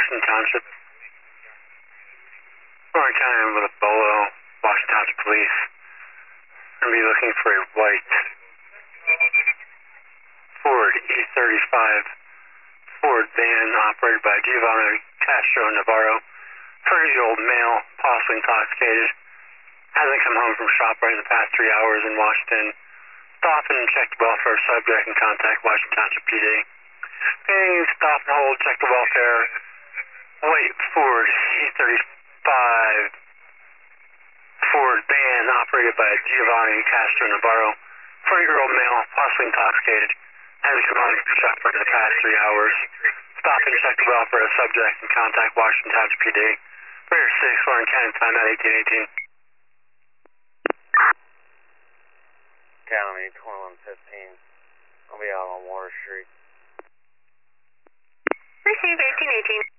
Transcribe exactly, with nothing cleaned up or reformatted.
Washington Township. Warren County with a Bolo, Washington Township Police. Going to be looking for a white Ford E thirty-five Ford van operated by Giovanni Castro Navarro. thirty-year-old male, possibly intoxicated. Hasn't come home from shopping in the past three hours in Washington. Stop and check the welfare subject and contact Washington Township P D. Being stop and hold, check the welfare. White Ford E thirty-five Ford van operated by Giovanni Castro Navarro. thirty-year-old male, possibly intoxicated. Hasn't come home from shopping in the past three hours. Stop and check the welfare subject and contact Washington Township P D. Rear six, Warren County, time at eighteen eighteen. County twenty-one fifteen. I'll be out on Water Street. Receive eighteen eighteen.